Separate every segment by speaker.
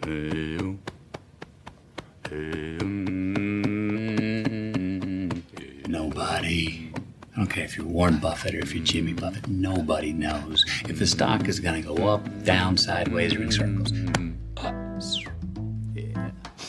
Speaker 1: Nobody. I don't care if you're Warren Buffett or if you're Jimmy Buffett. Nobody knows if the stock is going to go up, down, sideways, or in circles. Up. Yeah.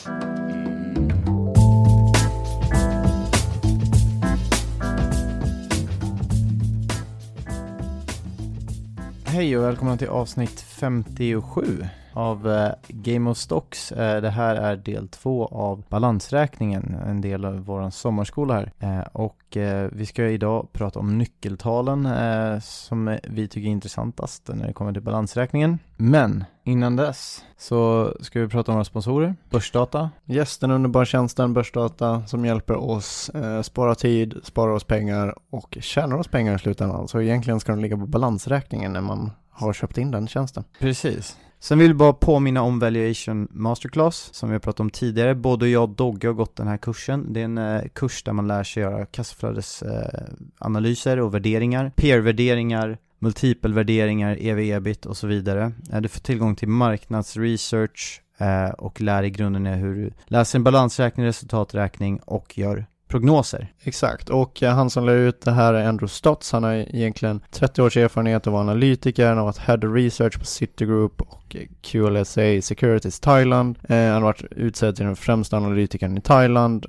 Speaker 2: Hej och välkomna till avsnitt 57 av Game of Stocks. Det här är del 2 av balansräkningen, en del av vår sommarskola här. Och vi ska idag prata om nyckeltalen som vi tycker är intressantast när det kommer till balansräkningen. Men innan dess så ska vi prata om våra sponsorer. Börsdata.
Speaker 3: Den underbara tjänsten Börsdata som hjälper oss spara tid, spara oss pengar och tjäna oss pengar i slutändan. Så egentligen ska de ligga på balansräkningen när man har köpt in den tjänsten.
Speaker 2: Precis. Sen vill vi bara påminna om Valuation Masterclass som vi har pratat om tidigare. Både jag och Dogge har gått den här kursen. Det är en kurs där man lär sig göra kassaflödesanalyser och värderingar. PR-värderingar, multipelvärderingar, EV-EBIT och så vidare. Du får tillgång till marknadsresearch och lär i grunden hur du läser en balansräkning, resultaträkning och gör prognoser.
Speaker 3: Exakt, och han som lär ut det här är Andrew Stotz. Han har egentligen 30 års erfarenhet av analytiker. Han har varit Head of Research på Citigroup och QLSA Securities Thailand. Han har varit utsedd till den främsta analytikern i Thailand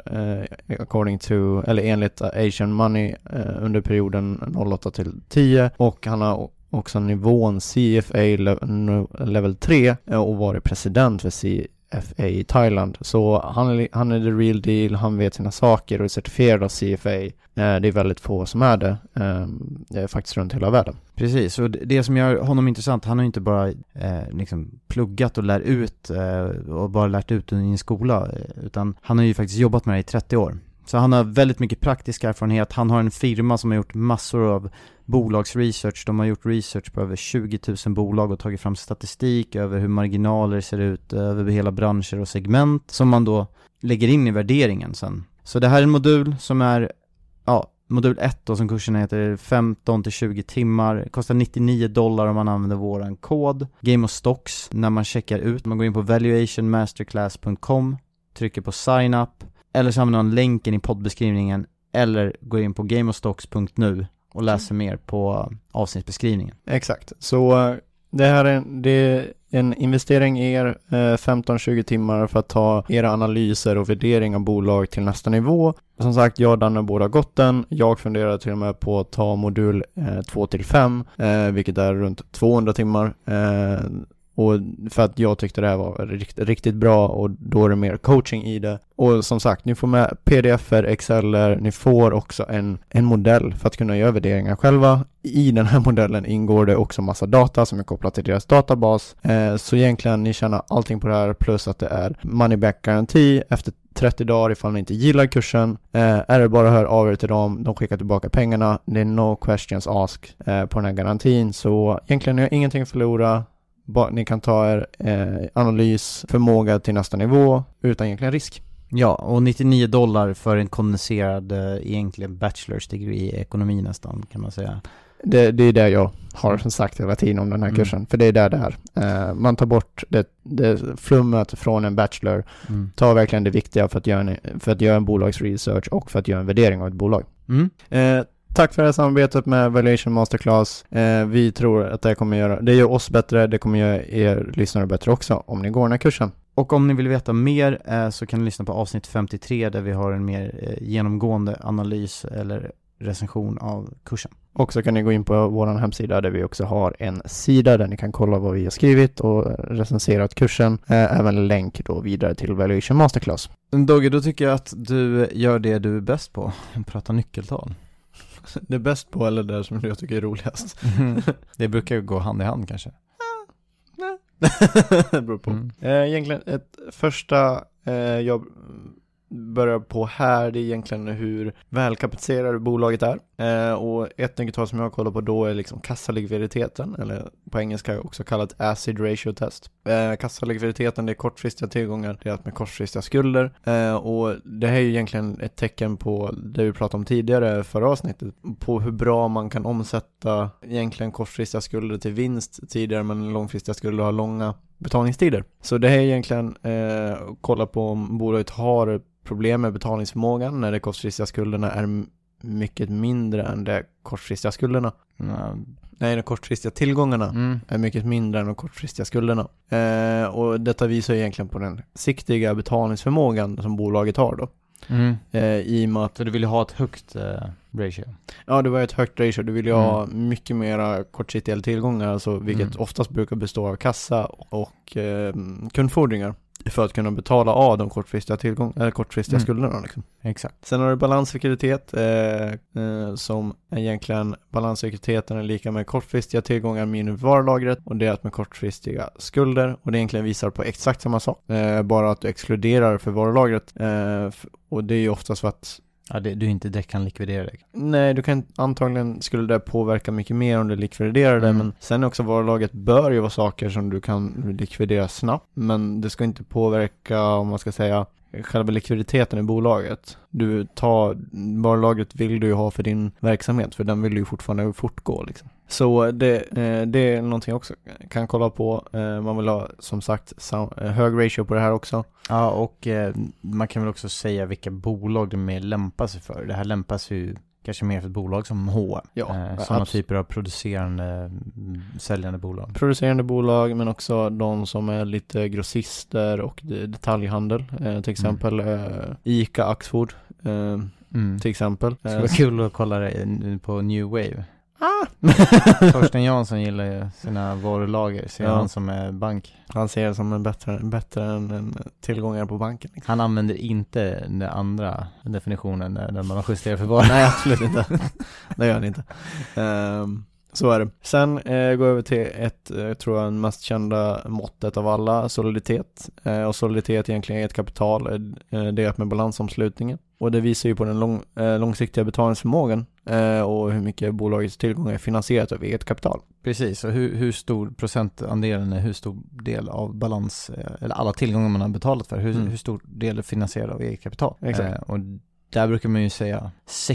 Speaker 3: enligt Asian Money under perioden 08 till 10, och han har också nivån CFA level 3 och varit president för CFA i Thailand. Så han är the real deal, han vet sina saker och är certifierad av CFA. Det är väldigt få som är det. Det är faktiskt runt hela världen.
Speaker 2: Precis, och det som gör honom intressant, han har inte bara pluggat och lärt ut och bara lärt ut i en skola, utan han har ju faktiskt jobbat med det i 30 år. Så han har väldigt mycket praktisk erfarenhet. Han har en firma som har gjort massor av bolagsresearch. De har gjort research på över 20 000 bolag och tagit fram statistik över hur marginaler ser ut över hela branscher och segment som man då lägger in i värderingen sen. Så det här är en modul som är modul 1 då, som kursen heter, 15-20 timmar. Kostar $99 om man använder våran kod Game of Stocks när man checkar ut. Man går in på valuationmasterclass.com, trycker på sign up, eller så använder man länken i poddbeskrivningen, eller går in på gameofstocks.nu och läser mer på avsnittsbeskrivningen.
Speaker 3: Exakt, så det här är en investering i er 15-20 timmar för att ta era analyser och värdering av bolag till nästa nivå. Som sagt, jag och Danne båda gått den. Jag funderar till och med på att ta modul 2-5, vilket är runt 200 timmar. Och för att jag tyckte det här var riktigt bra, och då är det mer coaching i det. Och som sagt, ni får med pdf-er, exceler, ni får också en modell för att kunna göra värderingar själva. I den här modellen ingår det också massa data som är kopplat till deras databas. Så egentligen ni tjänar allting på det här, plus att det är money back garanti efter 30 dagar ifall ni inte gillar kursen. Är det bara att höra av er till dem, de skickar tillbaka pengarna. Det är no questions asked på den här garantin. Så egentligen ni har ingenting att förlora. Ni kan ta er analysförmåga till nästa nivå utan egentligen risk.
Speaker 2: Ja, och $99 för en kondenserad egentligen bachelor's degree i ekonomi nästan, kan man säga.
Speaker 3: Det är det jag har som sagt hela tiden om den här kursen. För det är där det är. Man tar bort det flummet från en bachelor. Tar verkligen det viktiga för att göra en bolagsresearch och för att göra en värdering av ett bolag. Tack för det här samarbetet med Valuation Masterclass. Vi tror att det gör oss bättre. Det kommer göra er lyssnare bättre också om ni går den här kursen.
Speaker 2: Och om ni vill veta mer så kan ni lyssna på avsnitt 53 där vi har en mer genomgående analys eller recension av kursen.
Speaker 3: Och så kan ni gå in på vår hemsida där vi också har en sida där ni kan kolla vad vi har skrivit och recenserat kursen. Även länk då vidare till Valuation Masterclass.
Speaker 2: Dogge, då tycker jag att du gör det du är bäst på. Prata nyckeltal.
Speaker 3: Det är bäst på, eller det som jag tycker är roligast.
Speaker 2: Det brukar ju gå hand i hand kanske.
Speaker 3: Det beror på. Egentligen ett första jag börjar på här, det är egentligen hur välkapitaliserat bolaget är. Och ett nyckeltal som jag kollar på då är liksom kassalikviditeten, eller på engelska också kallat acid ratio test. Kassalikviditeten, det är kortfristiga tillgångar delat med kortfristiga skulder. Och det här är ju egentligen ett tecken på det vi pratade om tidigare förra avsnittet, på hur bra man kan omsätta egentligen kortfristiga skulder till vinst tidigare, men långfristiga skulder har långa betalningstider. Så det här är egentligen kolla på om bolaget har problem med betalningsförmågan när de kortfristiga skulderna är mycket mindre än de kortfristiga skulderna. Nej, de kortfristiga tillgångarna är mycket mindre än de kortfristiga skulderna. Och detta visar egentligen på den siktiga betalningsförmågan som bolaget har då. I och med att
Speaker 2: så du vill ha ett högt ratio?
Speaker 3: Ja, det var ett högt ratio. Du vill ju ha mycket mera kortsiktiga tillgångar, alltså, vilket oftast brukar bestå av kassa och kundfordringar, för att kunna betala av de kortfristiga skulderna liksom.
Speaker 2: Exakt.
Speaker 3: Sen har du balanslikviditet som egentligen balanslikviditeten är lika med kortfristiga tillgångar minus varulagret och delat med kortfristiga skulder, och det egentligen visar på exakt samma sak, bara att du exkluderar för varulagret, och det är ju oftast för att
Speaker 2: du inte direkt kan likvidera det.
Speaker 3: Nej, du kan antagligen skulle det påverka mycket mer om du likviderar det, men sen också varulaget bör ju vara saker som du kan likvidera snabbt, men det ska inte påverka, om man ska säga, själva likviditeten i bolaget. Varulagret vill du ju ha för din verksamhet, för den vill du ju fortfarande fortgå liksom. Så det är någonting jag också kan kolla på. Man vill ha, som sagt, hög ratio på det här också.
Speaker 2: Ja, och man kan väl också säga vilka bolag de mer lämpar sig för. Det här lämpas ju kanske mer för ett bolag som H&M. Sådana typer av producerande, säljande bolag. Producerande bolag, men också de som är lite grossister och detaljhandel. Till exempel ICA, Axfood. Till exempel. Det skulle vara kul att kolla det på New Wave. Torsten Jansson gillar ju sina varulager. Ser han som är bank.
Speaker 3: Han ser det som en bättre än tillgångar på banken liksom.
Speaker 2: Han använder inte den andra definitionen när man har justerat för varor.
Speaker 3: Nej, absolut inte. Det gör han inte. Så är det. Sen går jag över till tror jag, den mest kända måttet av alla, soliditet. Och soliditet egentligen är ett kapital delat med balansomslutningen. Och det visar ju på den långsiktiga betalningsförmågan och hur mycket bolagets tillgångar är finansierat av eget kapital.
Speaker 2: Precis, och hur stor procentandelen är, hur stor del av balans, eller alla tillgångar man har betalat för, hur stor del är finansierad av eget kapital.
Speaker 3: Exakt.
Speaker 2: Och där brukar man ju säga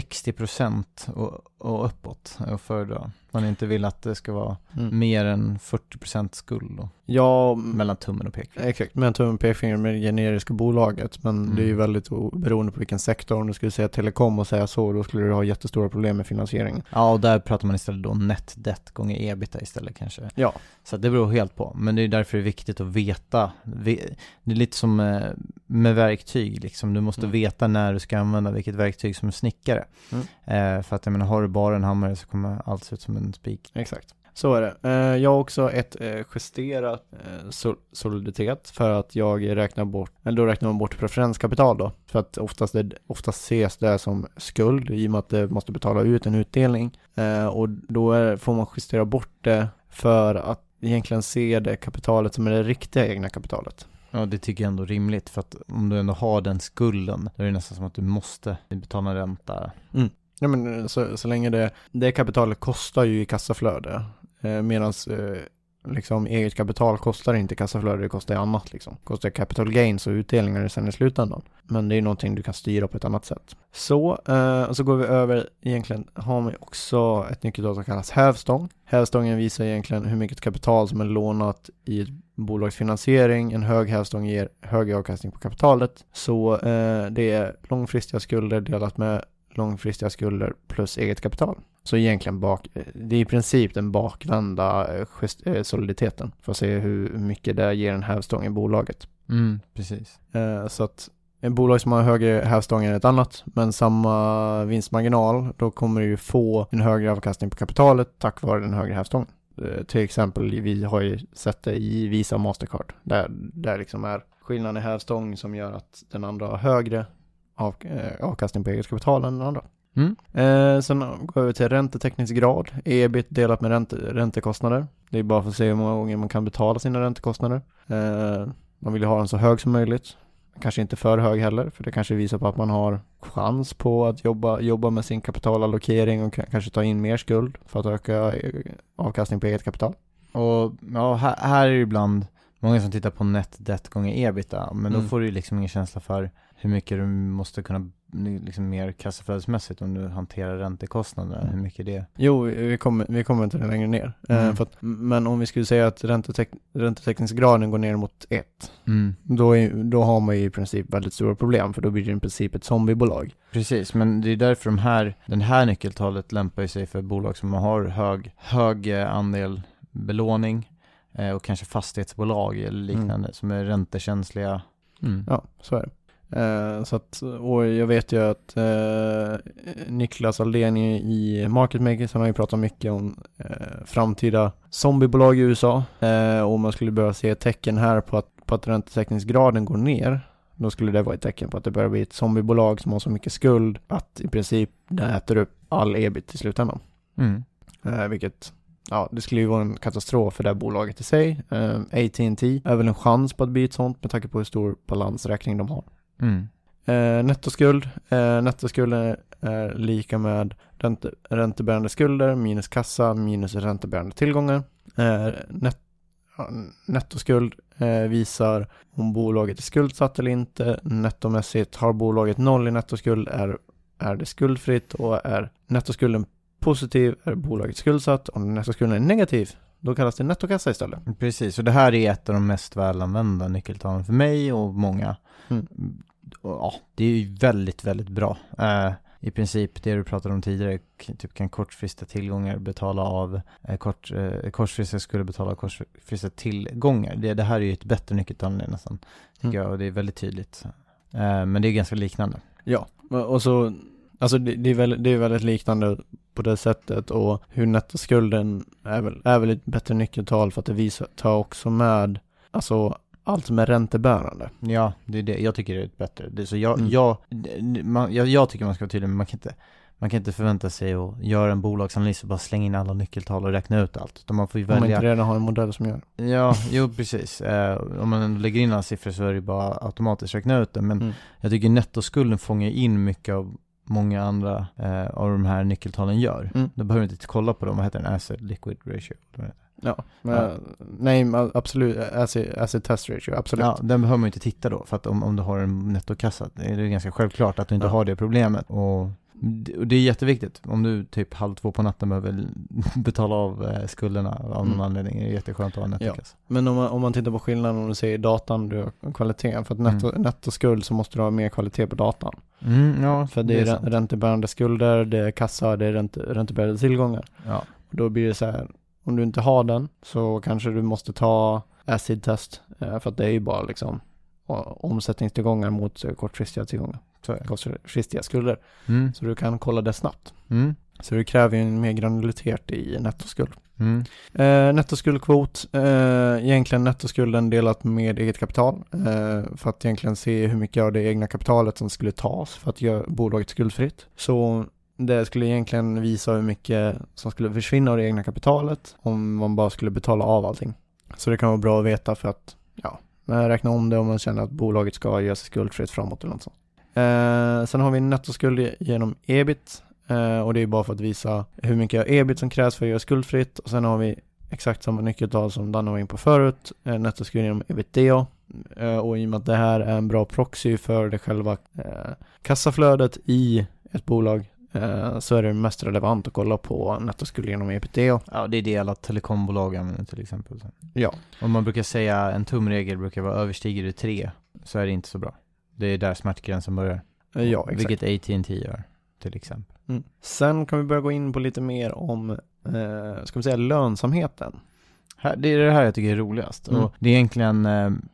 Speaker 2: 60% och uppåt och föredra. Man inte vill att det ska vara mer än 40% skuld då.
Speaker 3: Ja,
Speaker 2: mellan tummen och pekfingret.
Speaker 3: Exakt, mellan tummen och pekfingret med det generiska bolaget. Men det är ju väldigt beroende på vilken sektor. Om du skulle säga telekom och säga så, då skulle du ha jättestora problem med finansieringen.
Speaker 2: Ja, och där pratar man istället då net debt gånger EBITDA istället kanske.
Speaker 3: Ja.
Speaker 2: Så det beror helt på. Men det är därför det är viktigt att veta. Det är lite som med verktyg liksom. Du måste veta när du ska använda vilket verktyg som är snickare. För att jag menar, har du bara en hammare så kommer allt se ut som en spik.
Speaker 3: Exakt. Så är det. Jag har också ett justerat soliditet, för att jag räknar man bort preferenskapital då. För att oftast ses det som skuld i och med att det måste betala ut en utdelning. Och då får man justera bort det för att egentligen se det kapitalet som är det riktiga egna kapitalet.
Speaker 2: Ja, det tycker jag ändå är rimligt, för att om du ändå har den skulden, då är det nästan som att du måste betala ränta.
Speaker 3: Ja, men så länge det kapitalet kostar ju i kassaflöde, medan liksom eget kapital kostar inte kassaflöde, det kostar annat liksom. Kostar capital gains och utdelningar sen i slutändan. Men det är någonting du kan styra på ett annat sätt. Så går vi över, egentligen har vi också ett nyckeltal som kallas hävstång. Hävstången visar egentligen hur mycket kapital som är lånat i ett bolags finansiering. En hög hävstång ger hög avkastning på kapitalet. Så det är långfristiga skulder delat med långfristiga skulder plus eget kapital. Så egentligen det är i princip den bakvända soliditeten för att se hur mycket det ger en hävstång i bolaget.
Speaker 2: Precis.
Speaker 3: Så att en bolag som har högre hävstång än ett annat, men samma vinstmarginal, då kommer du ju få en högre avkastning på kapitalet tack vare den högre hävstången. Till exempel, vi har ju sett det i Visa och Mastercard. Där liksom är skillnaden i hävstång som gör att den andra har högre avkastning på eget kapital än den andra. Sen går vi över till räntetäckningsgrad. EBIT delat med räntekostnader. Det är bara för att se hur många gånger man kan betala sina räntekostnader. Man vill ju ha den så hög som möjligt. kanske inte för hög heller, för det kanske visar på att man har chans på att jobba med sin kapitalallokering och kanske ta in mer skuld för att öka avkastning på eget kapital.
Speaker 2: Och ja, här är det ibland många som tittar på net debt gånger ebitda, men då får du liksom ingen känsla för hur mycket du måste kunna liksom mer kassaflödesmässigt om du hanterar räntekostnader, hur mycket det är.
Speaker 3: Jo, vi kommer inte längre ner. Men om vi skulle säga att räntetäckningsgraden går ner mot 1, då har man ju i princip väldigt stora problem, för då blir det i princip ett zombiebolag.
Speaker 2: Precis, men det är därför den här nyckeltalet lämpar sig för bolag som har hög andel belåning och kanske fastighetsbolag eller liknande som är räntekänsliga.
Speaker 3: Ja, så är det. Så att, och jag vet ju att Niklas Aldén i Market Makers, han har ju pratat mycket om framtida zombiebolag i USA, och man skulle börja se tecken här på att räntetäckningsgraden går ner. Då skulle det vara ett tecken på att det börjar bli ett zombiebolag som har så mycket skuld att i princip det äter upp all ebit i slutändan. Vilket, ja, det skulle ju vara en katastrof för det här bolaget i sig. AT&T är väl en chans på att bli ett sånt med tanke på hur stor balansräkning de har. Nettoskulden är lika med räntebärande skulder minus kassa minus räntebärande tillgångar. Nettoskuld visar om bolaget är skuldsatt eller inte. Nettomässigt har bolaget 0 i nettoskuld är det skuldfritt, och är nettoskulden positiv är bolaget skuldsatt. Om nettoskulden är negativ, då kallas det nettokassa istället.
Speaker 2: Precis, och det här är ett av de mest välanvända nyckeltalen för mig och många. Ja, det är ju väldigt, väldigt bra. I princip det du pratade om tidigare, typ kan kortfristiga tillgångar betala av kortfristiga skulle betala av kortfristiga tillgångar. Det här är ju ett bättre nyckeltal nästan, tycker jag, och det är väldigt tydligt. Men det är ganska liknande.
Speaker 3: Ja, och så alltså det är väldigt liknande på det sättet, och hur nettoskulden är väl ett bättre nyckeltal för att det tar också med alltså allt som är räntebärande.
Speaker 2: Ja, det är det. Jag tycker det är ett bättre. Det är så jag tycker man ska vara tydlig, men man kan inte förvänta sig att göra en bolagsanalys och bara slänga in alla nyckeltal och räkna ut allt. Man får ju välja.
Speaker 3: Om man inte redan har en modell som gör det.
Speaker 2: Ja, jo precis. Om man lägger in alla siffror så är det bara automatiskt räkna ut det. Men jag tycker nettoskulden fångar in mycket av många andra av de här nyckeltalen gör. Då behöver du inte kolla på dem. Vad heter den? Asset Liquid Ratio.
Speaker 3: Ja, nej, absolut. Asset Test Ratio, absolut.
Speaker 2: Ja, den behöver man inte titta då. För att om du har en nettokassa, är det ganska självklart att du inte har det problemet. Och det är jätteviktigt. Om du typ 1:30 på natten behöver betala av skulderna av någon anledning, är det jätteskönt att ha en nettokassa. Ja.
Speaker 3: Men om man tittar på skillnaden, om du säger datan, du har kvaliteten. För att nettoskuld så måste du ha mer kvalitet på datan.
Speaker 2: Ja,
Speaker 3: för det är räntebärande skulder, det är kassa, det är räntebärande tillgångar.
Speaker 2: Ja.
Speaker 3: Och då blir det så här, om du inte har den så kanske du måste ta acid test, för att det är ju bara liksom omsättningstillgångar mot kortfristiga tillgångar. Kortfristiga skulder. Så du kan kolla det snabbt. Så det kräver ju en mer granularitet i nettoskuld. Nettoskuldkvot, egentligen nettoskulden delat med eget kapital, för att egentligen se hur mycket av det egna kapitalet som skulle tas för att göra bolaget skuldfritt. Så det skulle egentligen visa hur mycket som skulle försvinna av det egna kapitalet om man bara skulle betala av allting. Så det kan vara bra att veta, för att räkna om det om man känner att bolaget ska göra sig skuldfritt framåt eller något sånt. Sen har vi nettoskuld genom ebit, och det är bara för att visa hur mycket ebit som krävs för att göra skuldfritt. Och sen har vi exakt samma nyckeltal som Danne var in på förut, nettoskuld genom ebitda. Och i och med att det här är en bra proxy för det själva kassaflödet i ett bolag, så är det mest relevant att kolla på nettoskuld genom ebitda.
Speaker 2: Ja, det är det alla telekombolag använder till exempel.
Speaker 3: Ja.
Speaker 2: Om man brukar säga en tumregel brukar vara överstiger det 3, så är det inte så bra. Det är där smärtgränsen börjar.
Speaker 3: Ja, exakt.
Speaker 2: Vilket AT&T gör till exempel.
Speaker 3: Sen kan vi börja gå in på lite mer om ska vi säga lönsamheten.
Speaker 2: Det är det här jag tycker är roligast. Och det är egentligen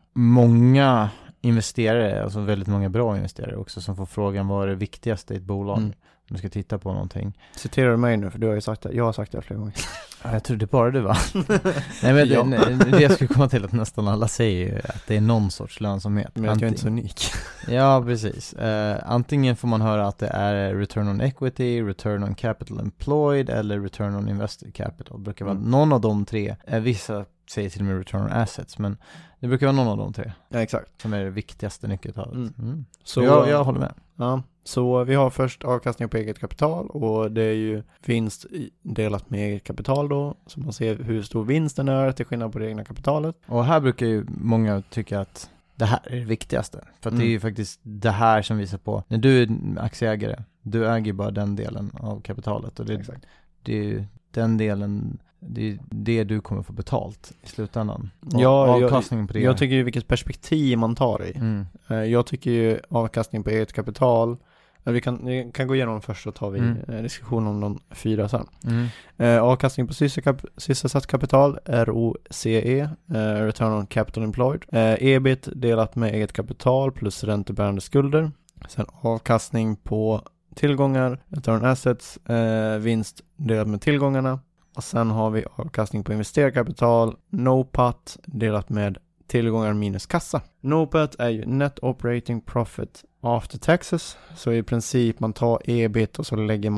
Speaker 2: många investerare, alltså väldigt många bra investerare också, som får frågan vad är det viktigaste i ett bolag. Om du ska titta på någonting.
Speaker 3: Citerar du mig nu? För du har ju sagt det. Jag har sagt det flera gånger.
Speaker 2: Jag trodde bara du var. Nej, men det jag skulle komma till att nästan alla säger att det är någon sorts lönsamhet.
Speaker 3: Men jag är inte så unik.
Speaker 2: Ja, precis. Antingen får man höra att det är return on equity, return on capital employed eller return on invested capital. Det brukar vara någon av de tre. Vissa säger till och med return on assets, men det brukar vara någon av de tre.
Speaker 3: Ja, exakt.
Speaker 2: Som är det viktigaste nyckeltalet.
Speaker 3: Så
Speaker 2: jag håller med.
Speaker 3: Ja, så vi har först avkastning på eget kapital, och det är ju vinst delat med eget kapital då, så man ser hur stor vinsten är till skillnad på det egna kapitalet.
Speaker 2: Och här brukar ju många tycka att det här är det viktigaste. För att det är ju faktiskt det här som visar på, när du är aktieägare, du äger bara den delen av kapitalet, och det är ju den delen, det är det du kommer få betalt i slutändan. Avkastningen på det.
Speaker 3: Jag tycker ju vilket perspektiv man tar i. Jag tycker ju avkastning på eget kapital, vi kan gå igenom först, och tar vi diskussion om de 4 sen. Avkastning på sysselsatt kapital, ROCE, Return on Capital Employed. EBIT delat med eget kapital plus räntebärande skulder. Sen avkastning på tillgångar, Return on Assets, vinst delat med tillgångarna. Och sen har vi avkastning på investerat kapital, NOPAT delat med tillgångar minus kassa. NOPAT är ju Net Operating Profit After Taxes. Så i princip man tar EBIT och så lägger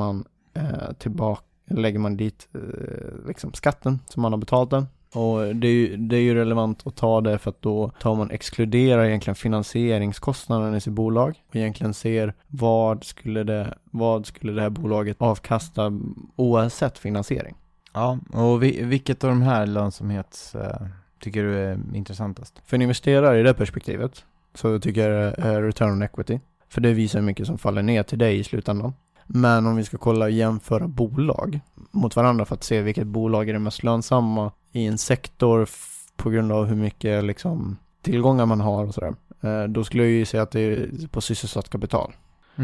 Speaker 3: man dit liksom skatten som man har betalt den. Och det är ju relevant att ta det, för att då exkluderar egentligen finansieringskostnaden i sitt bolag och egentligen ser vad skulle det här bolaget avkasta oavsett finansiering.
Speaker 2: Ja, och vilket av de här lönsamhets tycker du är intressantast?
Speaker 3: För en investerare i det perspektivet så tycker jag det är return on equity. För det visar hur mycket som faller ner till dig i slutändan. Men om vi ska kolla och jämföra bolag mot varandra för att se vilket bolag är det mest lönsamma i en sektor på grund av hur mycket liksom tillgångar man har och sådär. Då skulle jag ju säga att det är på sysselsatt kapital.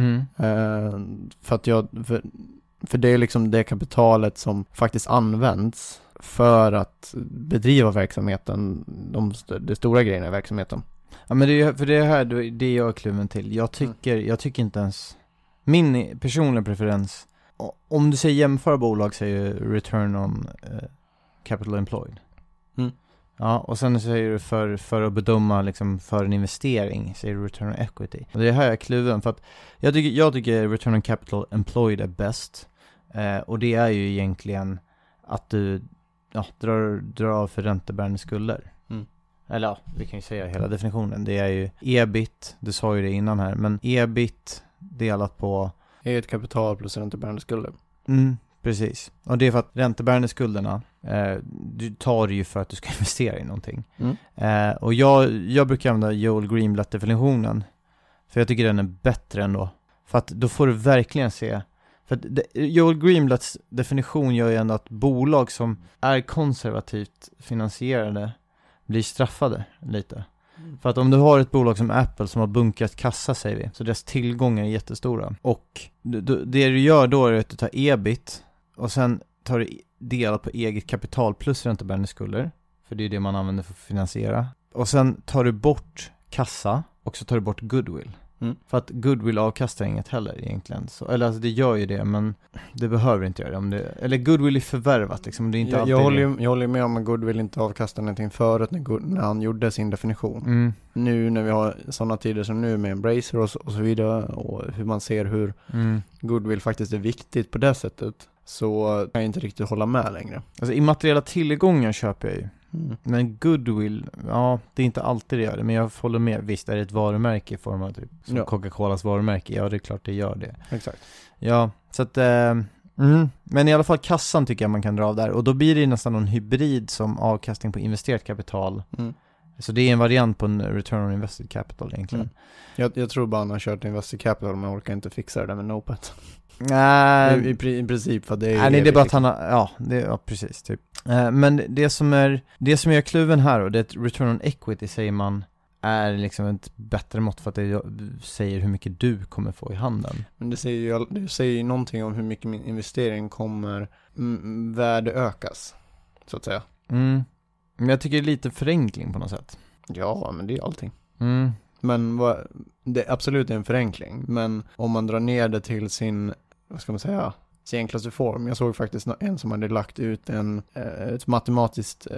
Speaker 3: För det är liksom det kapitalet som faktiskt används för att bedriva verksamheten, de stora grejerna i verksamheten.
Speaker 2: Ja, men det är här det jag är kluven till. Jag tycker inte ens, min personliga preferens, om du säger jämföra bolag, säger return on capital employed. Ja, och sen säger du för att bedöma liksom för en investering, säger du return on equity. Och det är här jag är kluven, för att jag tycker return on capital employed är bäst. Och det är ju egentligen att du drar av för räntebärande skulder. Eller ja, vi kan ju säga hela definitionen. Det är ju EBIT, du sa ju det innan här, men EBIT delat på
Speaker 3: eget kapital plus räntebärande skulder.
Speaker 2: Precis. Och det är för att räntebärande skulderna du tar det ju för att du ska investera i någonting. Och jag brukar använda Joel Greenblatt-definitionen, för jag tycker den är bättre ändå. För att då får du verkligen se. För att Joel Greenblatts definition gör ju ändå att bolag som är konservativt finansierade blir straffade lite. För att om du har ett bolag som Apple som har bunkat kassa, säger vi, så deras tillgångar är jättestora. Och det du gör då är att du tar EBIT och sen tar du delat på eget kapital plus räntebärande skulder. För det är det man använder för att finansiera. Och sen tar du bort kassa och så tar du bort goodwill. För att goodwill avkastar inget heller egentligen. Så, eller alltså det gör ju det, men det behöver inte göra det. Eller goodwill är förvärvat liksom. Det är inte
Speaker 3: jag håller med om att goodwill inte avkastar någonting förut när han gjorde sin definition. Nu när vi har sådana tider som nu med Embracer och så vidare, och hur man ser hur goodwill faktiskt är viktigt på det sättet, så kan jag inte riktigt hålla med längre. Alltså
Speaker 2: immateriella tillgångar köper jag ju. Men goodwill, ja, det är inte alltid det gör det, men jag håller med. Visst är det ett varumärke i form av typ som Coca-Colas varumärke. Ja, det är klart det gör det.
Speaker 3: Exakt.
Speaker 2: Ja, så att men i alla fall kassan tycker jag man kan dra av där. Och då blir det nästan någon hybrid som avkastning på investerat kapital. Så det är en variant på en return on invested capital egentligen.
Speaker 3: Jag tror bara han har kört invested capital, men orkar inte fixa det där med NOPAT.
Speaker 2: Nej,
Speaker 3: i princip för det är
Speaker 2: det är bara att han har, precis typ. Men det som är kluven här, och det är return on equity, säger man, är liksom ett bättre mått för att det säger hur mycket du kommer få i handen.
Speaker 3: Men det säger ju någonting om hur mycket min investering kommer värde ökas, så att säga.
Speaker 2: Men jag tycker det är lite förenkling på något sätt.
Speaker 3: Ja, men det är allting. Men det absolut är en förenkling. Men om man drar ner det till sin, vad ska man säga, sin enklaste form. Jag såg faktiskt en som hade lagt ut ett matematiskt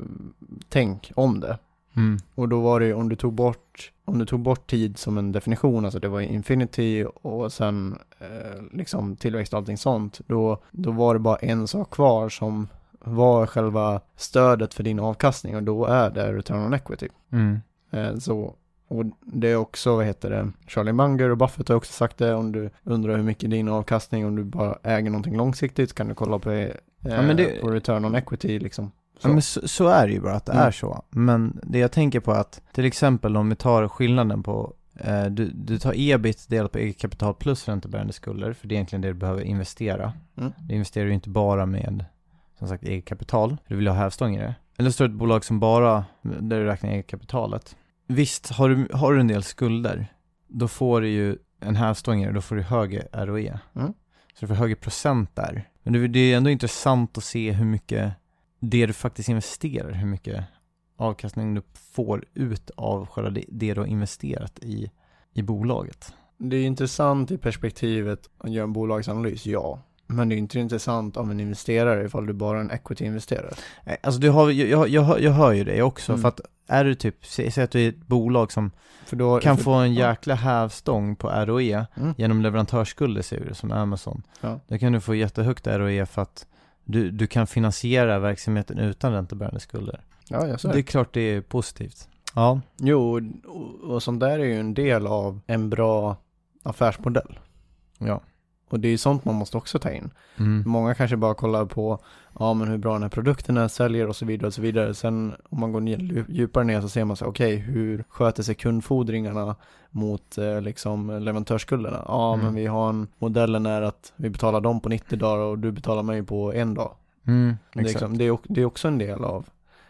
Speaker 3: tänk om det. Och då var det, om du tog bort tid som en definition, alltså det var infinity och sen liksom tillväxt och allting sånt, då var det bara en sak kvar som vad är själva stödet för din avkastning? Och då är det return on equity. Och det är också, Charlie Munger och Buffett har också sagt det, om du undrar hur mycket din avkastning, om du bara äger någonting långsiktigt, kan du kolla på, på return on equity liksom.
Speaker 2: Så. Ja, men så är det ju bara att det är så. Men det jag tänker på att, till exempel om vi tar skillnaden på du tar EBIT delat på eget kapital plus räntebärande skulder, för det är egentligen det du behöver investera. Du investerar ju inte bara med, som sagt, eget kapital. Du vill ha hävstång i det. Eller så är det ett bolag som bara, där du räknar eget kapitalet. Visst, har du en del skulder, då får du ju en hävstång i det, då får du högre ROE. Så du får högre procent där. Men det är ändå intressant att se hur mycket det du faktiskt investerar, hur mycket avkastning du får ut av själva det du har investerat i bolaget.
Speaker 3: Det är intressant i perspektivet att göra en bolagsanalys, ja. Men det är inte intressant av en investerare ifall du bara är en equity-investerare.
Speaker 2: Alltså jag hör ju det också, för att är du typ, säg att du är ett bolag som kan få en jäkla hävstång på ROE genom leverantörsskulder, ser vi det, som Amazon. Ja. Då kan du få jättehögt ROE för att du kan finansiera verksamheten utan räntebärande skulder.
Speaker 3: Ja, jag ser.
Speaker 2: Det är klart det är positivt. Ja.
Speaker 3: Jo, och som där är ju en del av en bra affärsmodell.
Speaker 2: Ja.
Speaker 3: Och det är ju sånt man måste också ta in. Många kanske bara kollar på men hur bra den här produkten är, säljer och så vidare och så vidare. Sen om man går djupare ner så ser man så okej, hur sköter sig kundfordringarna mot liksom leverantörsskulderna? Men vi har modellen är att vi betalar dem på 90 dagar och du betalar mig på en dag. Det är också en del av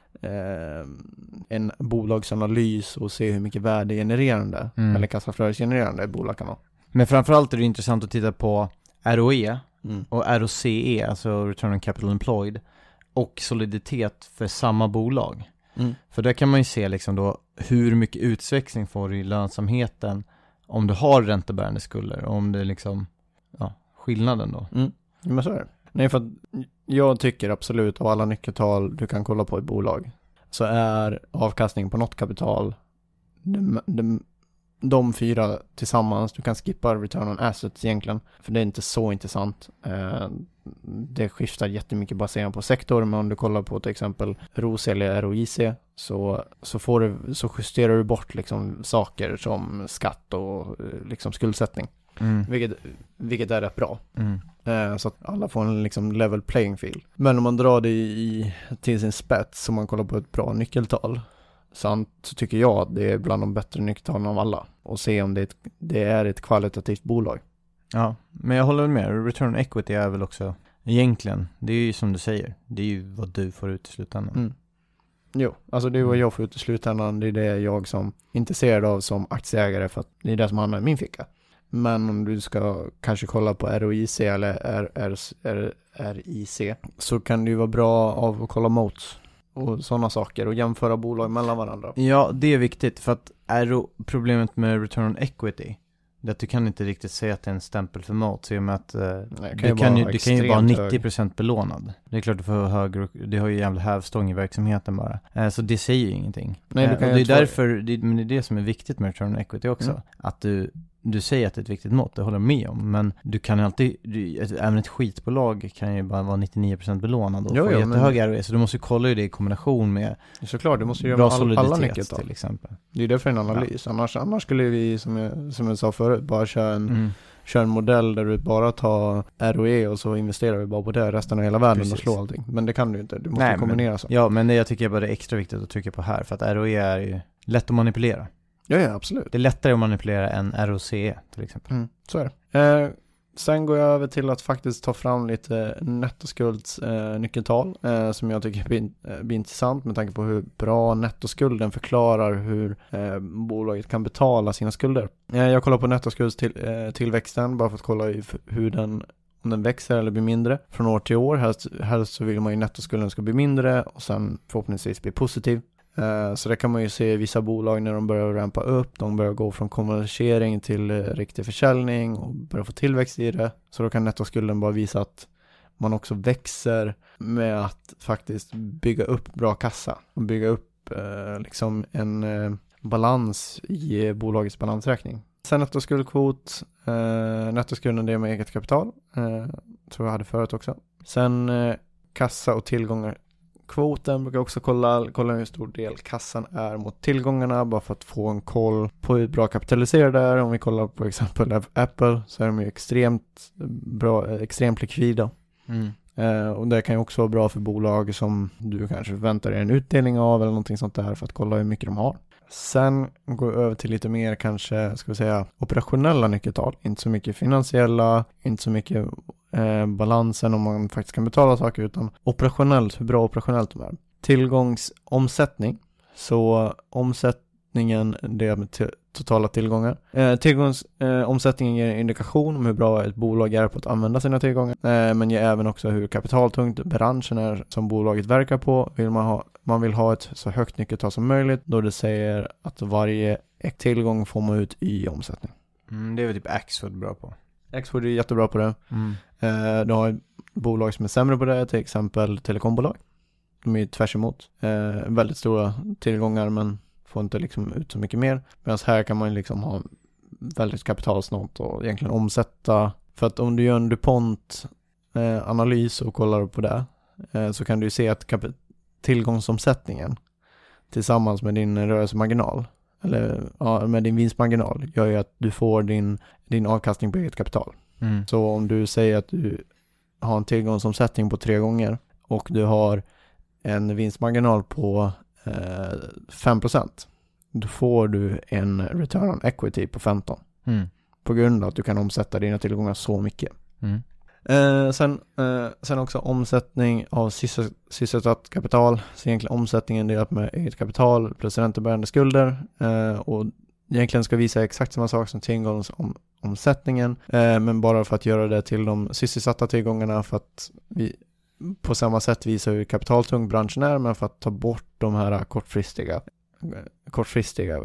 Speaker 3: en bolagsanalys och se hur mycket värdegenererande eller kassaflödesgenererande bolag kan ha.
Speaker 2: Men framförallt är det intressant att titta på ROE och ROCE, alltså Return on Capital Employed, och soliditet för samma bolag. För där kan man ju se liksom då hur mycket utväxling får du i lönsamheten om du har räntebärande skulder, och om det är liksom skillnaden då.
Speaker 3: Men så är det. Nej, för att jag tycker absolut av alla nyckeltal du kan kolla på i bolag så är avkastning på något kapital de 4 tillsammans. Du kan skippa return on assets egentligen, för det är inte så intressant. Det skiftar jättemycket baserat på sektor, men om du kollar på till exempel ROC eller ROIC så justerar du bort liksom saker som skatt och liksom skuldsättning. Vilket är rätt bra. Så att alla får en liksom level playing field. Men om man drar det till sin spets, om man kollar på ett bra nyckeltal, så tycker jag att det är bland de bättre nyckeltalen av alla. Och se om det är ett kvalitativt bolag.
Speaker 2: Ja, men jag håller med. Return on equity är väl också egentligen, det är ju som du säger, det är ju vad du får ut i slutändan.
Speaker 3: Jo, alltså det är vad jag får ut i slutändan. Det är det jag som är intresserad av som aktieägare, för att det är det som hamnar i min ficka. Men om du ska kanske kolla på ROIC eller RIC, så kan det ju vara bra av att kolla moats och sådana saker och jämföra bolag mellan varandra.
Speaker 2: Ja, det är viktigt, för att problemet med return on equity, det är att du kan inte riktigt säga att det är en stämpel för moats, i och med att du kan ju vara 90% belånad. Det är klart du får högre, det har ju jävla hävstång i verksamheten bara. Så det säger ju ingenting. Nej, och det är därför, men det är det som är viktigt med return on equity också. Att du säger att det är ett viktigt mått, det håller jag med om. Men du kan alltid, även ett skitbolag kan ju bara vara 99% belånad och få jättehög ROE. Så du måste ju kolla ju det i kombination med
Speaker 3: såklart, du måste ju
Speaker 2: bra
Speaker 3: göra alla
Speaker 2: soliditet till exempel.
Speaker 3: Det är därför en analys. Annars skulle vi, som jag sa förut, bara köra en modell där du bara tar ROE och så investerar vi bara på det resten av hela världen och slår allting. Men det kan du inte, du måste kombinera så.
Speaker 2: Ja, men jag tycker bara det är extra viktigt att trycka på här, för att ROE är ju lätt att manipulera.
Speaker 3: Ja, absolut.
Speaker 2: Det är lättare att manipulera än ROCE till exempel.
Speaker 3: Så är det. Sen går jag över till att faktiskt ta fram lite nettoskuldsnyckeltal som jag tycker blir intressant med tanke på hur bra nettoskulden förklarar hur bolaget kan betala sina skulder. Jag kollar på nettoskuldstillväxten bara för att kolla om den växer eller blir mindre från år till år. Helst så vill man ju nettoskulden ska bli mindre och sen förhoppningsvis bli positiv. Så det kan man ju se i vissa bolag när de börjar rampa upp, de börjar gå från konvertering till riktig försäljning och börjar få tillväxt i det. Så då kan nettoskulden bara visa att man också växer med att faktiskt bygga upp bra kassa och bygga upp liksom en balans i bolagets balansräkning. Sen nettoskuldkvot, nettoskulden det med eget kapital, tror jag hade förut också. Sen kassa och tillgångar. Kvoten brukar också kolla hur stor del kassan är mot tillgångarna, bara för att få en koll på hur bra kapitaliserade är. Om vi kollar på exempel Apple, så är de ju extremt likvida. Och det kan ju också vara bra för bolag som du kanske förväntar dig en utdelning av eller någonting sånt där, för att kolla hur mycket de har. Sen går vi över till lite mer kanske, ska vi säga, operationella nyckeltal. Inte så mycket finansiella, inte så mycket balansen om man faktiskt kan betala saker, utan operationellt, hur bra operationellt de är. Tillgångsomsättning. Så omsättningen, det är med totala tillgångar. Tillgångsomsättningen ger en indikation om hur bra ett bolag är på att använda sina tillgångar. Men ger även också hur kapitaltungt branschen är som bolaget verkar på. Man vill ha ett så högt nyckeltal som möjligt, då det säger att varje tillgång får man ut i omsättning.
Speaker 2: Det är väl typ Axfood bra på.
Speaker 3: Axfood är jättebra på det. Du har bolag som är sämre på det, till exempel telekombolag. De är tvärs emot. Väldigt stora tillgångar, men får inte liksom ut så mycket mer. Medan här kan man liksom ha väldigt kapitalsnålt och egentligen omsätta. För att om du gör en DuPont-analys och kollar på det, så kan du se att tillgångsomsättningen tillsammans med din rörelsemarginal, eller med din vinstmarginal, gör ju att du får din avkastning på eget kapital. Så om du säger att du har en tillgångsomsättning på 3 gånger och du har en vinstmarginal på 5%, då får du en return on equity på 15%. På grund av att du kan omsätta dina tillgångar så mycket. Sen också omsättning av sysselsatt kapital. Så egentligen omsättningen delat med eget kapital plus räntebärande skulder. Och egentligen ska visa exakt samma sak som tillgångsomsättningen. Men bara för att göra det till de sysselsatta tillgångarna, för att vi på samma sätt visar hur kapitaltung branschen är, men för att ta bort de här kortfristiga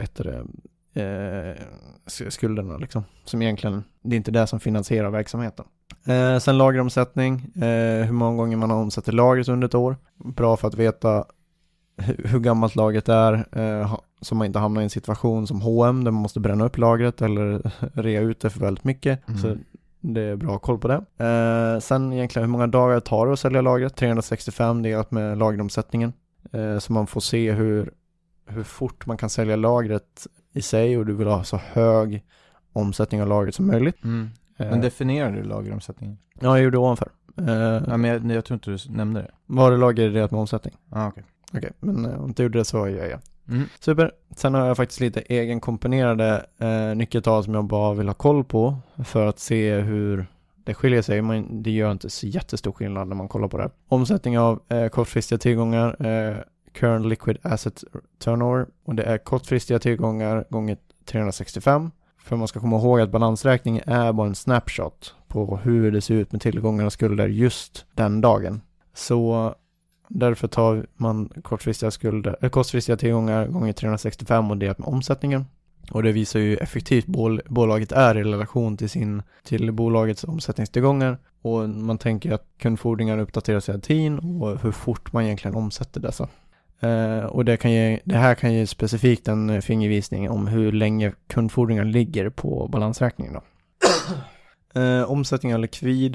Speaker 3: skulderna liksom, som egentligen, det är inte det som finansierar verksamheten. Sen lageromsättning, hur många gånger man har omsatt i lagret under ett år. Bra för att veta hur gammalt lagret är, så man inte hamnar i en situation som H&M där man måste bränna upp lagret eller rea ut det för väldigt mycket. Så det är bra koll på det. Sen egentligen hur många dagar tar det att sälja lagret. 365 delat med lageromsättningen. Så man får se hur fort man kan sälja lagret i sig, och du vill ha så hög omsättning av lagret som möjligt.
Speaker 2: Men definierar du lageromsättningen?
Speaker 3: Ja, jag gjorde det ovanför.
Speaker 2: Men jag tror inte du nämnde det.
Speaker 3: Var det lager delat med omsättning?
Speaker 2: Okej,
Speaker 3: men om du inte gjorde det så gör jag. Super. Sen har jag faktiskt lite egenkomponerade nyckeltal som jag bara vill ha koll på för att se hur det skiljer sig. Men det gör inte så jättestor skillnad när man kollar på det. Omsättning av kortfristiga tillgångar, current liquid asset turnover, och det är kortfristiga tillgångar gånger 365. För man ska komma ihåg att balansräkningen är bara en snapshot på hur det ser ut med tillgångar och skulder just den dagen. Så därför tar man kortfristiga tillgångar gånger 365 och delat med omsättningen. Och det visar ju effektivt bolaget är i relation till bolagets omsättningstillgångar. Och man tänker att kundfordringar uppdateras hela tiden och hur fort man egentligen omsätter dessa. Och det här kan ge specifikt en fingervisning om hur länge kundfordringar ligger på balansräkningen då. Omsättning av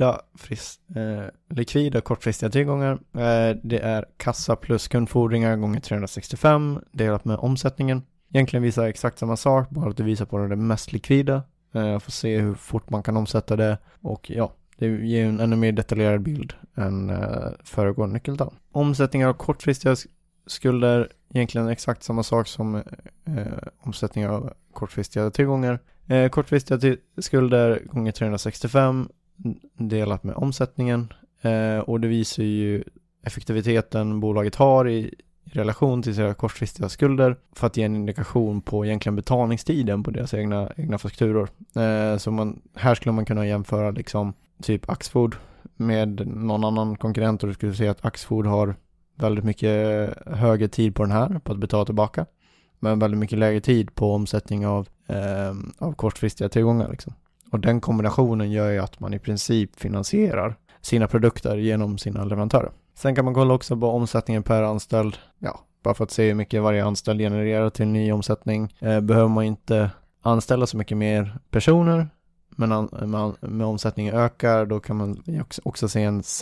Speaker 3: likvida kortfristiga tillgångar, det är kassa plus kundfordringar gånger 365 delat med omsättningen. Egentligen visar exakt samma sak, bara att det visar på det mest likvida. Får se hur fort man kan omsätta det, och ja, det ger en ännu mer detaljerad bild än föregående nyckeltal. Omsättning av kortfristiga skulder, egentligen exakt samma sak som omsättning av kortfristiga tillgångar. Kortfristiga skulder gånger 365 delat med omsättningen. Och det visar ju effektiviteten bolaget har i relation till sina kortfristiga skulder, för att ge en indikation på egentligen betalningstiden på deras egna fakturor. Så här skulle man kunna jämföra liksom typ Axfood med någon annan konkurrent, och du skulle se att Axfood har väldigt mycket högre tid på den här på att betala tillbaka, men väldigt mycket lägre tid på omsättning av kortfristiga tillgångar liksom. Och den kombinationen gör ju att man i princip finansierar sina produkter genom sina leverantörer. Sen kan man kolla också på omsättningen per anställd. Ja, bara för att se hur mycket varje anställd genererar till ny omsättning. Behöver man inte anställa så mycket mer personer, men med omsättningen ökar, då kan man också se en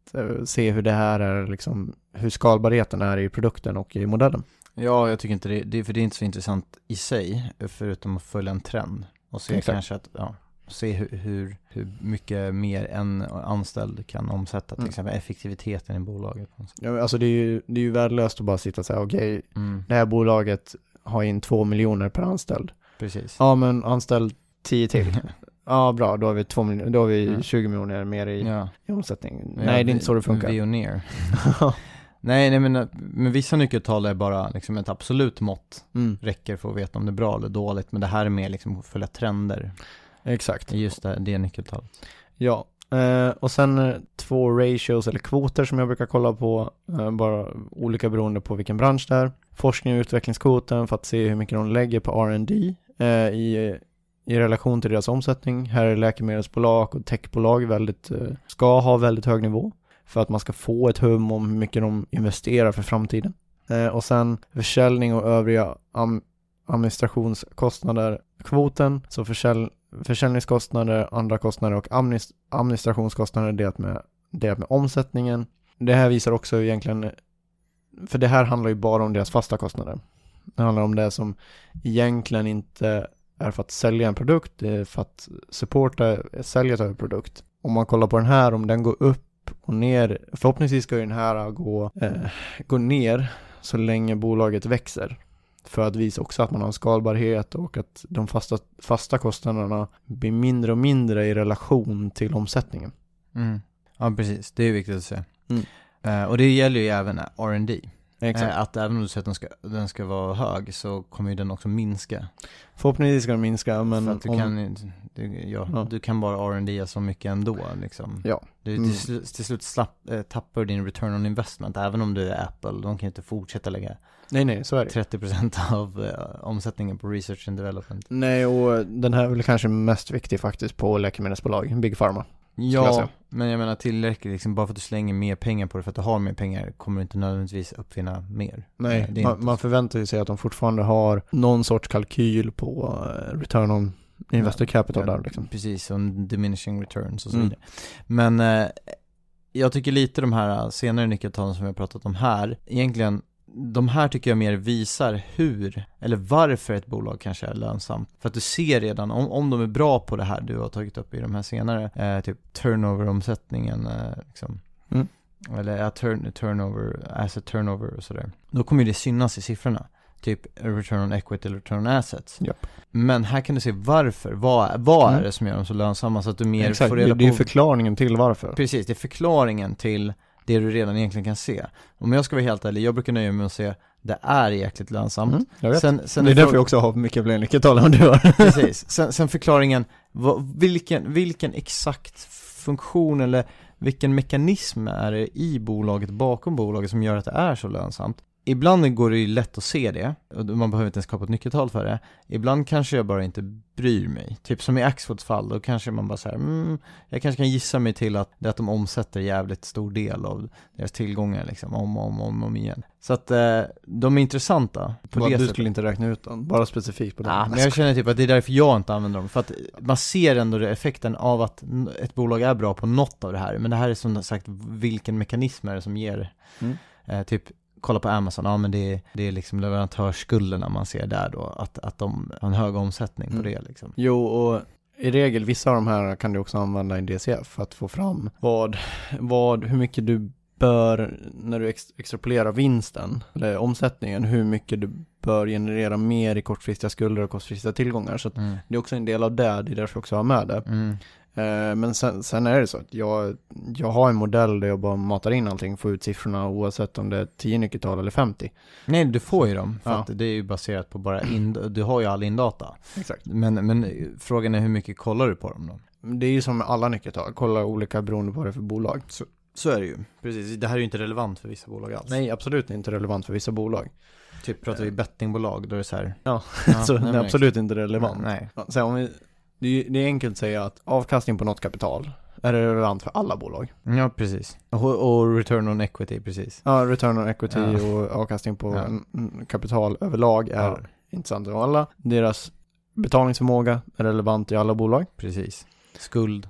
Speaker 3: se hur det här är liksom, hur skalbarheten är i produkten och i modellen.
Speaker 2: Ja, jag tycker inte det, för det är inte så intressant i sig, förutom att följa en trend och se kanske att, se hur mycket mer en anställd kan omsätta, till exempel effektiviteten i bolaget.
Speaker 3: Ja, alltså det är ju värdelöst att bara sitta och säga okej, det här bolaget har in 2 miljoner per anställd.
Speaker 2: Precis.
Speaker 3: Ja, men anställd 10 till. Ja, bra, då har vi 2 miljoner, då har vi 20 miljoner mer i omsättning. Nej, det är inte så det funkar.
Speaker 2: Vi och ner. Nej, men vissa nyckeltal är bara liksom ett absolut mått. Räcker för att veta om det är bra eller dåligt. Men det här är mer liksom att följa trender.
Speaker 3: Exakt.
Speaker 2: Just det nyckeltalet.
Speaker 3: Ja, och sen 2 ratios eller kvoter som jag brukar kolla på. Bara olika beroende på vilken bransch det är. Forskning och utvecklingskvoten för att se hur mycket de lägger på R&D i relation till deras omsättning. Här är läkemedelsbolag och techbolag ska ha väldigt hög nivå för att man ska få ett hum om hur mycket de investerar för framtiden. Och sen försäljning och övriga administrationskostnader, kvoten, så försäljningskostnader, andra kostnader och administrationskostnader delat med omsättningen. Det här visar också egentligen, för det här handlar ju bara om deras fasta kostnader. Det handlar om det som egentligen inte är för att sälja en produkt, det är för att supporta säljet av en produkt. Om man kollar på den här, om den går upp och ner, förhoppningsvis ska den här gå ner så länge bolaget växer. För att visa också att man har en skalbarhet och att de fasta kostnaderna blir mindre och mindre i relation till omsättningen.
Speaker 2: Ja, precis. Det är viktigt att säga. Och det gäller ju även R&D.
Speaker 3: Exakt.
Speaker 2: Att även om du säger att den ska vara hög så kommer ju den också minska.
Speaker 3: Förhoppningsvis ska den minska, men
Speaker 2: för att du kan bara R&D så mycket ändå liksom.
Speaker 3: Ja.
Speaker 2: Till slut tappar din return on investment, även om du är Apple. De kan inte fortsätta lägga
Speaker 3: nej, så är det.
Speaker 2: 30% av omsättningen på research and development.
Speaker 3: Nej, och den här är väl kanske mest viktig faktiskt på läkemedelsbolag, Big Pharma.
Speaker 2: Ja, men jag menar tillräckligt liksom, bara för att du slänger mer pengar på det, för att du har mer pengar kommer du inte nödvändigtvis uppfinna mer.
Speaker 3: Nej, man förväntar sig att de fortfarande har någon sorts kalkyl på return on investor capital där liksom.
Speaker 2: Precis, och diminishing returns och så vidare. Men jag tycker lite de här senare nyckeltalen som vi har pratat om här, egentligen de här tycker jag mer visar hur eller varför ett bolag kanske är lönsamt. För att du ser redan om de är bra på det här du har tagit upp i de här senare typ turnover-omsättningen liksom. Eller turnover, asset turnover och sådär. Då kommer det synas i siffrorna. Typ return on equity eller return on assets.
Speaker 3: Yep.
Speaker 2: Men här kan du se varför. Vad är det som gör dem så lönsamma, så att du mer får reda på.
Speaker 3: Det är förklaringen till varför.
Speaker 2: Precis, det är förklaringen till det du redan egentligen kan se. Om jag ska vara helt ärlig, jag brukar nöja mig med att se det är jäkligt lönsamt.
Speaker 3: Jag vet. Sen det är därför jag också har mycket fler nyckeltal än du har.
Speaker 2: Precis. Sen förklaringen, vilken exakt funktion eller vilken mekanism är det i bolaget, bakom bolaget, som gör att det är så lönsamt. Ibland går det ju lätt att se det, och man behöver inte ens skapa ett nyckeltal för det. Ibland kanske jag bara inte bryr mig. Typ som i Axfords fall, då kanske man bara så här, jag kanske kan gissa mig till att de omsätter jävligt stor del av deras tillgångar liksom, om igen. Så att de är intressanta på det sättet.
Speaker 3: Du skulle inte räkna ut dem, bara specifikt på det.
Speaker 2: Men jag känner typ att det är därför jag inte använder dem. För att man ser ändå effekten av att ett bolag är bra på något av det här. Men det här är som sagt, vilken mekanism är det som ger typ, kolla på Amazon, men det är liksom leverantörsskulderna man ser där då, att de har en hög omsättning på det liksom.
Speaker 3: Jo, och i regel vissa av de här kan du också använda i DCF för att få fram hur mycket du bör, när du extrapolerar vinsten eller omsättningen, hur mycket du bör generera mer i kortfristiga skulder och kortfristiga tillgångar. Så att det är också en del av det är därför jag också har med det. Men sen är det så att jag har en modell där jag bara matar in allting, får ut siffrorna oavsett om det är 10 nyckeltal eller 50.
Speaker 2: Nej, du får ju dem, för att det är ju baserat på bara du har ju all indata.
Speaker 3: Exakt.
Speaker 2: Men frågan är hur mycket kollar du på dem då?
Speaker 3: Det är ju som med alla nyckeltal, kolla olika beroende på vad det är för bolag.
Speaker 2: Så är det ju. Precis, det här är ju inte relevant för vissa bolag alls.
Speaker 3: Nej, absolut inte relevant för vissa bolag.
Speaker 2: Typ pratar vi bettingbolag, då är det så här.
Speaker 3: Så det är absolut inte relevant.
Speaker 2: Nej.
Speaker 3: Så om det är enkelt att säga att avkastning på något kapital är relevant för alla bolag.
Speaker 2: Ja, precis. Och return on equity, precis.
Speaker 3: Ja, return on equity och avkastning på kapital överlag är intressant för alla. Deras betalningsförmåga är relevant i alla bolag.
Speaker 2: Precis. Skuld.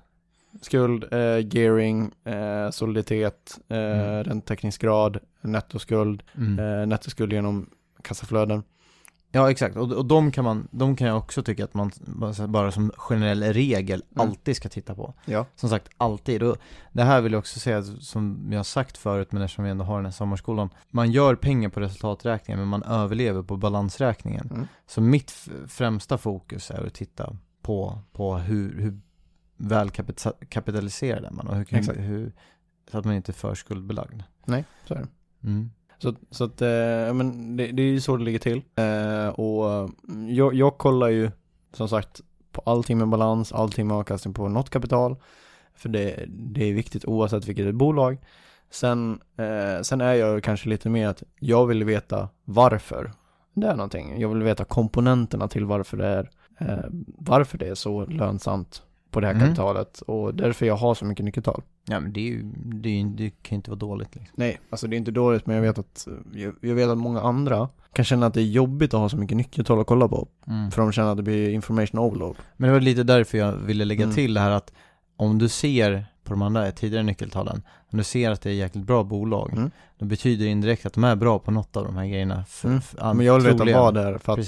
Speaker 3: skuld, gearing, soliditet, räntetäckningsgrad, nettoskuld, nettoskuld genom kassaflöden.
Speaker 2: Ja, exakt. Och de kan jag också tycka att man bara som generell regel alltid ska titta på.
Speaker 3: Ja.
Speaker 2: Som sagt, alltid. Och det här vill jag också säga, som jag har sagt förut, men eftersom vi ändå har den här sommarskolan. Man gör pengar på resultaträkningen, men man överlever på balansräkningen. Så mitt främsta fokus är att titta på hur väl kapitaliserad man och hur så att man inte är för skuldbelagd.
Speaker 3: Nej, så är det. Så att, men det är ju så det ligger till. Och jag kollar ju som sagt på allting med balans, allting med avkastning på något kapital. För det är viktigt oavsett vilket är bolag. Sen är jag kanske lite mer att jag vill veta varför det är någonting. Jag vill veta komponenterna till varför det är så lönsamt på det här kapitalet. Och därför jag har så mycket nyckeltal.
Speaker 2: Ja, men det kan inte vara dåligt liksom.
Speaker 3: Nej, alltså det är inte dåligt, men jag vet att många andra kan känna att det är jobbigt att ha så mycket nyckeltal att kolla på. För de känner att det blir information overload.
Speaker 2: Men det var lite därför jag ville lägga till det här att om du ser på de andra tidigare nyckeltalen, om du ser att det är jäkligt bra bolag, då betyder det indirekt att de är bra på något av de här grejerna.
Speaker 3: Men jag vill veta vad det är, för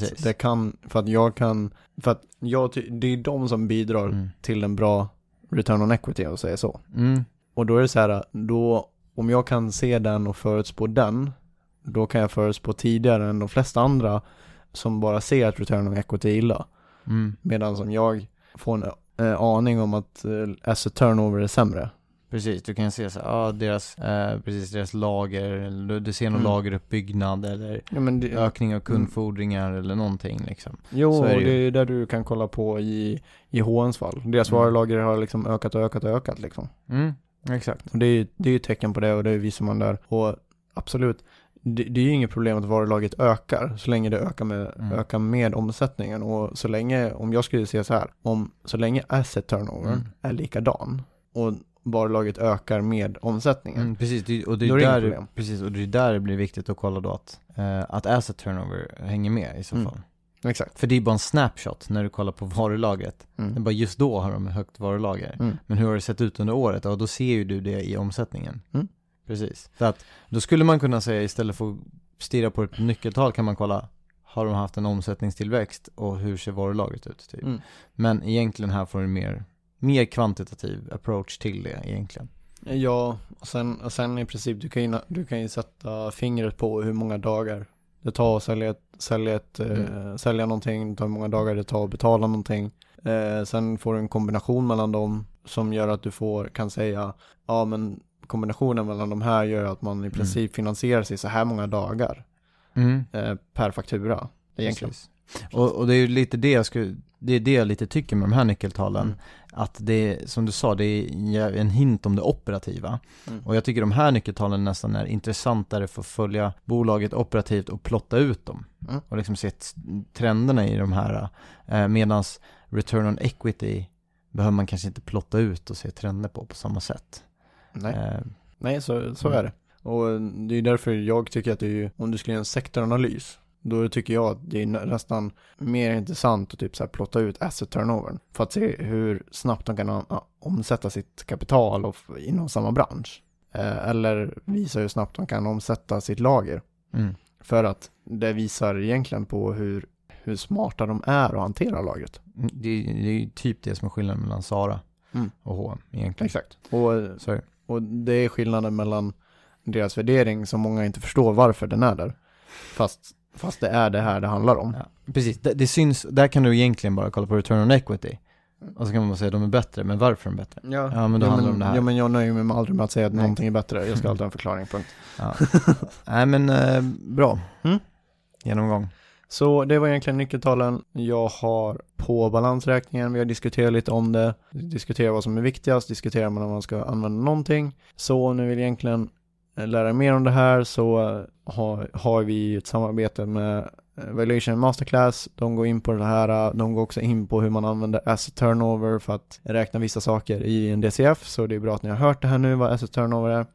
Speaker 3: att det är de som bidrar till en bra return on equity, och säger så. Och då är det så här, om jag kan se den och förutspå den, då kan jag förutspå tidigare än de flesta andra som bara ser att return on equity är illa. Medan som jag får en aning om att asset turnover är sämre.
Speaker 2: Precis, du kan se så deras lager, du ser någon lageruppbyggnad eller ökning av kundfordringar eller någonting liksom.
Speaker 3: Jo, så är det är där du kan kolla på i HNs fall. Deras varulager har liksom ökat liksom.
Speaker 2: Exakt.
Speaker 3: Och det är ju tecken på det, och det visar man där. Och absolut, det är ju inget problem att varulaget ökar så länge det ökar med omsättningen. Och så länge, om jag skulle säga så här, så länge asset turnover är likadan och varulaget ökar med omsättningen.
Speaker 2: Precis, och det är där det blir viktigt att kolla då att asset turnover hänger med i så fall.
Speaker 3: Exakt.
Speaker 2: För det är bara en snapshot när du kollar på varulagret. Det är bara just då har de högt varulager. Men hur har det sett ut under året? Och då ser ju du det i omsättningen. Precis. Så att då skulle man kunna säga, istället för att stirra på ett nyckeltal, kan man kolla, har de haft en omsättningstillväxt och hur ser varulagret ut typ. Men egentligen här får du mer kvantitativ approach till det egentligen.
Speaker 3: Ja, och sen i princip du kan ju sätta fingret på hur många dagar det tar att sälja någonting, det tar hur många dagar det tar att betala någonting. Sen får du en kombination mellan dem som gör att du kan säga, ja men kombinationen mellan de här gör att man i princip finansierar sig så här många dagar per faktura egentligen.
Speaker 2: Och det är ju lite det är det jag lite tycker med de här nyckeltalen, att det, som du sa, det är en hint om det operativa. Och jag tycker de här nyckeltalen nästan är intressantare för att följa bolaget operativt och plotta ut dem. Och liksom se trenderna i de här, medans return on equity behöver man kanske inte plotta ut och se trender på samma sätt.
Speaker 3: Nej, så är det. Och det är därför jag tycker att det är, om du skulle göra en sektoranalys, då tycker jag att det är nästan mer intressant att typ så här plotta ut asset turnover för att se hur snabbt de kan omsätta sitt kapital inom samma bransch. Eller visa hur snabbt de kan omsätta sitt lager. För att det visar egentligen på hur smarta de är att hantera lagret.
Speaker 2: Det är ju typ det som är skillnaden mellan Zara och H&M egentligen.
Speaker 3: Exakt. Och det är skillnaden mellan deras värdering som många inte förstår varför den är där. Fast det är det här det handlar om.
Speaker 2: Ja, precis, det syns, där kan du egentligen bara kolla på return on equity. Och så kan man bara säga att de är bättre, men varför är de bättre?
Speaker 3: Ja,
Speaker 2: men då handlar det om det här.
Speaker 3: Ja, men jag nöjer mig aldrig med att säga att någonting är bättre. Jag ska alltid ha en förklaring, punkt.
Speaker 2: Ja. Nej, men bra. Genomgång.
Speaker 3: Så det var egentligen nyckeltalen jag har på balansräkningen. Vi har diskuterat lite om det. Diskuterar vad som är viktigast. Diskuterar man om man ska använda någonting. Så om ni vill egentligen lära mer om det här, så har vi ett samarbete med Valuation Masterclass. De går in på det här. De går också in på hur man använder asset turnover för att räkna vissa saker i en DCF. Så det är bra att ni har hört det här nu, vad asset turnover är.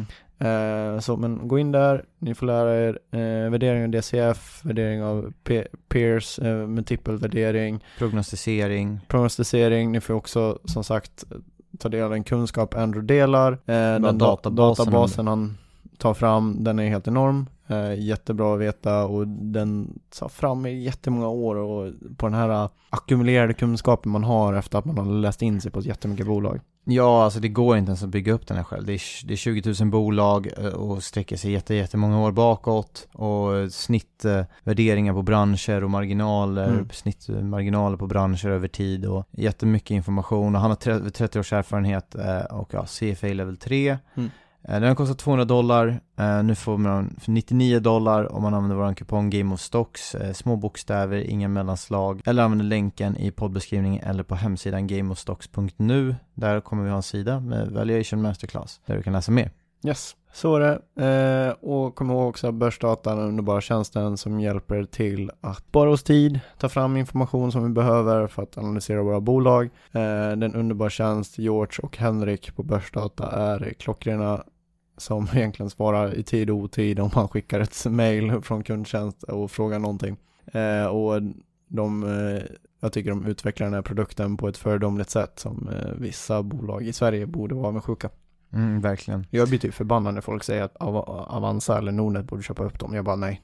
Speaker 3: Så men gå in där, ni får lära er värdering av DCF, värdering av peers, multiple värdering,
Speaker 2: prognostisering.
Speaker 3: Ni får också som sagt ta del av den kunskap Andrew delar. Den databasen han tar fram, den är helt enorm. Jättebra att veta, och den tar fram i jättemånga år, och på den här ackumulerade kunskapen man har efter att man har läst in sig på jättemycket bolag.
Speaker 2: Ja, alltså det går inte ens att bygga upp den här själv. Det är 20 000 bolag och sträcker sig jättemånga år bakåt, och snittvärderingar på branscher och marginaler, snittmarginaler på branscher över tid, och jättemycket information. Och han har 30 års erfarenhet och CFA level 3. Den har kostat $200. Nu får man för $99 om man använder vår kupong Game of Stocks. Små bokstäver, inga mellanslag. Eller använder länken i poddbeskrivningen eller på hemsidan gameofstocks.nu. Där kommer vi ha en sida med Valuation Masterclass där du kan läsa mer.
Speaker 3: Yes, så är det. Och kom ihåg också Börsdata, den underbara tjänsten som hjälper till att spara oss tid, ta fram information som vi behöver för att analysera våra bolag. Den underbara tjänst, George och Henrik på Börsdata, är klockrena som egentligen svarar i tid och otid om man skickar ett mejl från kundtjänst och frågar någonting. Och jag tycker de utvecklar den här produkten på ett föredömligt sätt som vissa bolag i Sverige borde vara med sjuka.
Speaker 2: Verkligen.
Speaker 3: Jag blir typ förbannad när folk säger att Avanza eller Nordnet borde köpa upp dem. Jag bara nej.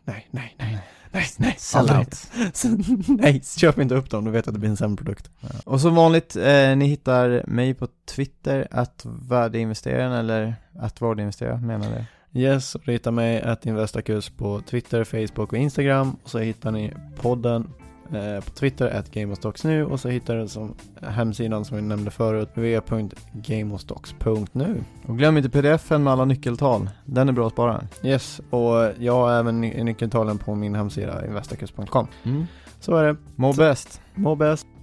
Speaker 3: Nej, köp inte upp dem. Du vet att det blir en sämre produkt.
Speaker 2: Ja. Och som vanligt, ni hittar mig på Twitter @värdeinvesteraren eller @vardeinvesterare, menar det.
Speaker 3: Yes, och du hittar mig @investakus på Twitter, Facebook och Instagram. Och så hittar ni podden på Twitter @gameofstocks.nu, och så hittar du som hemsidan som vi nämnde förut, www.gameofstocks.nu.
Speaker 2: Och glöm inte pdf-en med alla nyckeltal, den är bra att spara.
Speaker 3: Yes, och jag har även nyckeltalen på min hemsida investakus.com. Så är det.
Speaker 2: Må bäst.